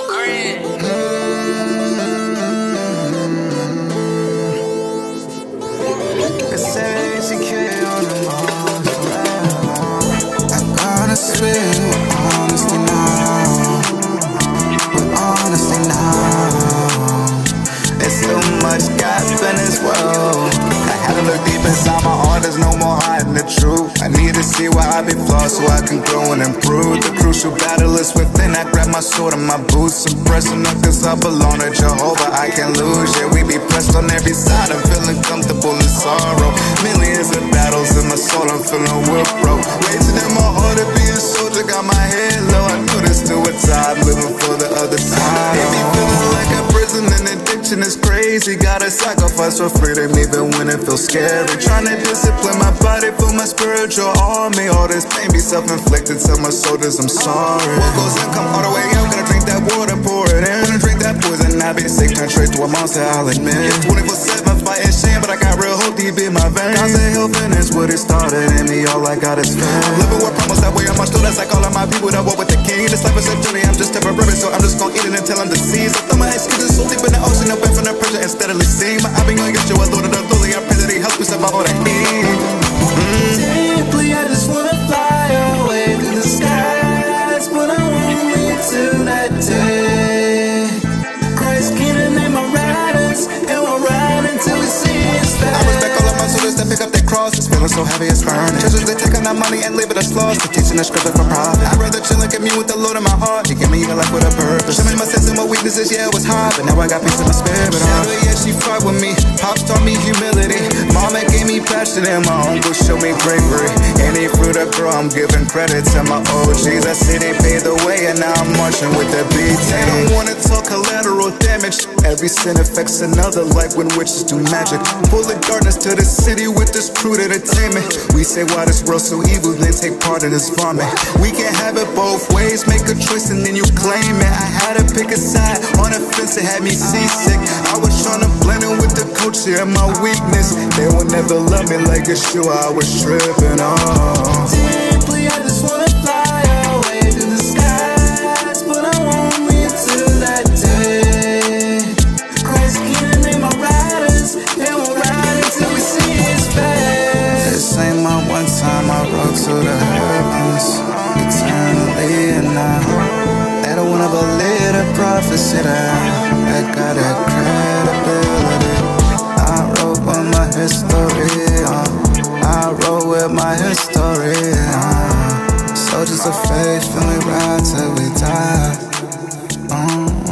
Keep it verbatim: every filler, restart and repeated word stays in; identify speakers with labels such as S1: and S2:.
S1: Grand.
S2: It's insecure on the moon forever. I gotta swear, honestly now, but honestly now, it's too much gap in this world. I had to look deep inside my heart, there's no more hiding the truth. I need to see where I be flawed so I can grow and improve. The crucial battle is within, I grab my sword and my boots. I'm pressing up cause I belong to Jehovah, I can't lose. Yeah, we be pressed on every side, I'm feeling comfortable in sorrow. Millions of battles in my soul, I'm feeling whip, bro. Raging in my heart to be a soldier, got my head low. I know this to a time, living for the other side. It be feeling like a prison and addiction is crazy. Gotta sacrifice for freedom even when it feels scary. Trying to discipline my body for my spiritual army. All this pain be self-inflicted, tell my soldiers I'm sorry. What goes in come all the way out, gotta drink that water, pour it in. Wanna drink that poison, I be sick, turn straight to a monster, I'll admit. twenty-four seven fighting shame, but I got real hope deep in my veins. Constant he'll finish what it started in me, all I got is faith. I'm living with promise, that way I'm much that's like all of my people that walk with the king. This life is a journey, I'm just temporary, so I'm just gonna eat it until I'm deceased. I throw my excuses so deep in the ocean, away from the pressure and steadily sing. But I've been gonna get you a load of the authority, I pray that he helps me survive all that heat. Mm.
S3: Simply, I just wanna fly away to the skies, but I won't live till that day. Christ kingdom and my riders, and we'll ride until we see his face.
S2: I respect all of my soldiers that pick up their cross. It's feeling so heavy it's burning. Churches they take on our money and leave it as lost. They're teaching the scripture for profit. I'd rather chill and commune with the Lord in my heart. He gave me a life with a purpose. Show me my sins and my weaknesses, yeah it was hard, but now I got peace in my spirit. Shadow, yeah she fought with me. Pops taught me humility. Mama gave me passion and my uncle showed me bravery. Any fruit I grow, I'm giving credit to my O Gs. I see they paved the way and now I'm marching with the B team. They don't wanna talk collateral damage. Every sin affects another, like when witches do magic. Full of darkness to the city with this crude entertainment. We say why this world so evil, then take part in this vomit. We can't have it both ways, make a choice and then you claim it. I had to pick a side, on the fence it had me seasick. I was trying to blend in with the culture and my weakness. They will never love me like Yeshua, I was tripping on.
S3: Simply, I just wanna fly away to the skies, but I won't live till that day. Christ kingdom and my riders, and we'll ride until we see his face.
S2: This ain't my one time, I rock to the heavens eternally and now. They don't wanna believe the prophecy that I got that credibility. I wrote with my history, uh, I wrote with my history, uh, soldiers of faith, and we ride till we die. Uh.